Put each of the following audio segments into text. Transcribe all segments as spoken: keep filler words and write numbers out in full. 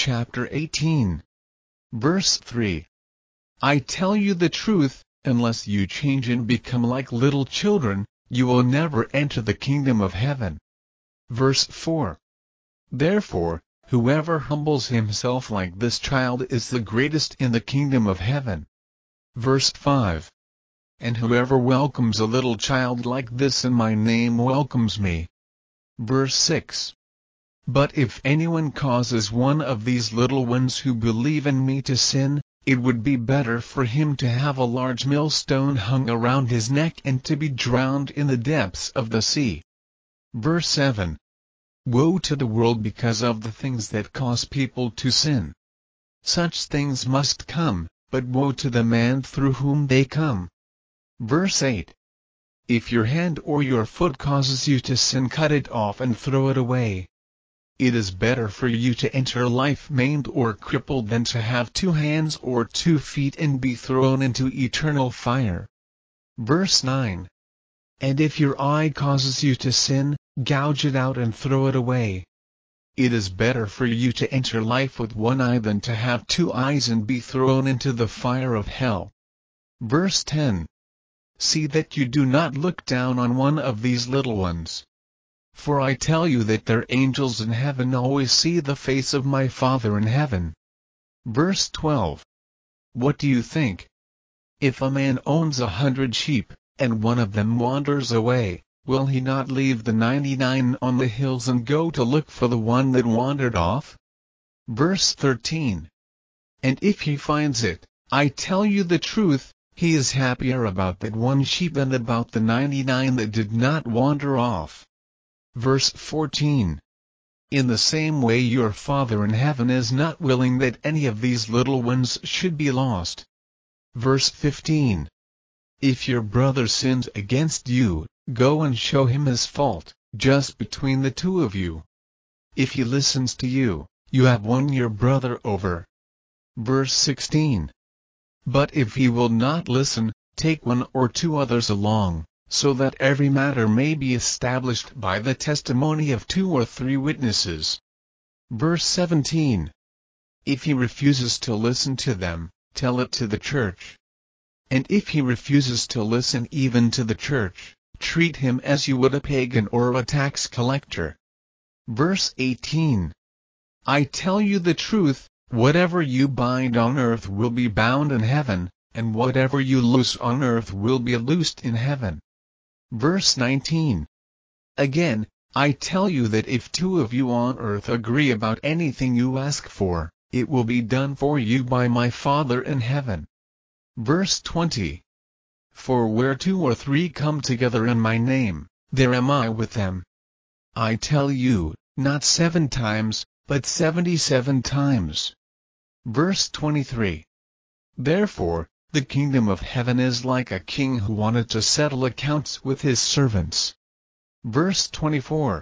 chapter eighteen. Verse three. I tell you the truth, unless you change and become like little children, you will never enter the kingdom of heaven. Verse four. Therefore, whoever humbles himself like this child is the greatest in the kingdom of heaven. Verse five. And whoever welcomes a little child like this in my name welcomes me. Verse six. But if anyone causes one of these little ones who believe in me to sin, it would be better for him to have a large millstone hung around his neck and to be drowned in the depths of the sea. Verse seven. Woe to the world because of the things that cause people to sin. Such things must come, but woe to the man through whom they come. Verse eight. If your hand or your foot causes you to sin, cut it off and throw it away. It is better for you to enter life maimed or crippled than to have two hands or two feet and be thrown into eternal fire. Verse nine. And if your eye causes you to sin, gouge it out and throw it away. It is better for you to enter life with one eye than to have two eyes and be thrown into the fire of hell. Verse ten. See that you do not look down on one of these little ones. For I tell you that their angels in heaven always see the face of my Father in heaven. Verse twelve. What do you think? If a man owns a hundred sheep, and one of them wanders away, will he not leave the ninety-nine on the hills and go to look for the one that wandered off? Verse thirteen. And if he finds it, I tell you the truth, he is happier about that one sheep than about the ninety-nine that did not wander off. Verse fourteen. In the same way your Father in heaven is not willing that any of these little ones should be lost. Verse fifteen. If your brother sins against you, go and show him his fault, just between the two of you. If he listens to you, you have won your brother over. Verse sixteen. But if he will not listen, take one or two others along, so that every matter may be established by the testimony of two or three witnesses. Verse seventeen. If he refuses to listen to them, tell it to the church. And if he refuses to listen even to the church, treat him as you would a pagan or a tax collector. Verse eighteen. I tell you the truth, whatever you bind on earth will be bound in heaven, and whatever you loose on earth will be loosed in heaven. Verse nineteen. Again, I tell you that if two of you on earth agree about anything you ask for, it will be done for you by my Father in heaven. Verse twenty. For where two or three come together in my name, there am I with them. I tell you, not seven times, but seventy-seven times. Verse twenty-three. Therefore, the kingdom of heaven is like a king who wanted to settle accounts with his servants. Verse twenty-four.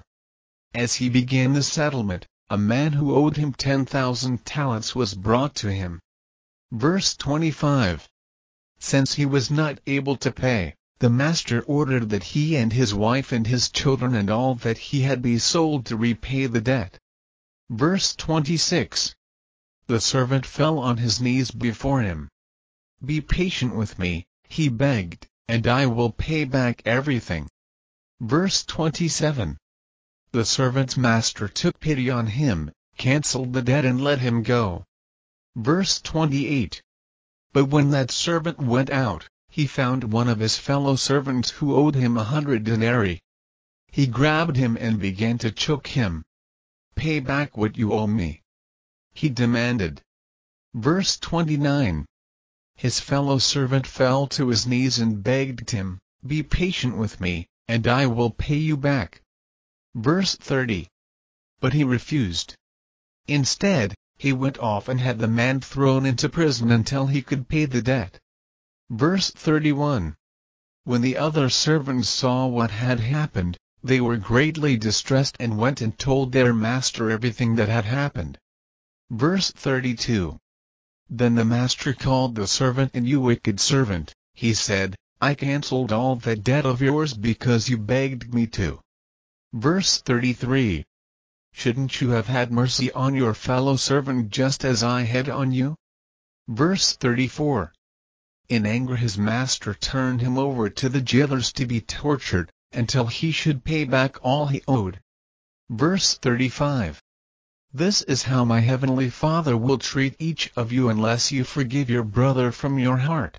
As he began the settlement, a man who owed him ten thousand talents was brought to him. Verse twenty-five. Since he was not able to pay, the master ordered that he and his wife and his children and all that he had be sold to repay the debt. Verse twenty-six. The servant fell on his knees before him. Be patient with me, he begged, and I will pay back everything. Verse twenty-seven. The servant's master took pity on him, cancelled the debt and let him go. Verse twenty-eight. But when that servant went out, he found one of his fellow servants who owed him a hundred denarii. He grabbed him and began to choke him. Pay back what you owe me, he demanded. Verse twenty-nine. His fellow servant fell to his knees and begged him, Be patient with me, and I will pay you back. Verse thirty. But he refused. Instead, he went off and had the man thrown into prison until he could pay the debt. Verse thirty-one. When the other servants saw what had happened, they were greatly distressed and went and told their master everything that had happened. Verse thirty-two. Then the master called the servant, and you wicked servant, he said, I cancelled all that debt of yours because you begged me to. Verse thirty-three. Shouldn't you have had mercy on your fellow servant just as I had on you?" Verse thirty-four. In anger his master turned him over to the jailers to be tortured, until he should pay back all he owed. Verse thirty-five. This is how my heavenly Father will treat each of you unless you forgive your brother from your heart.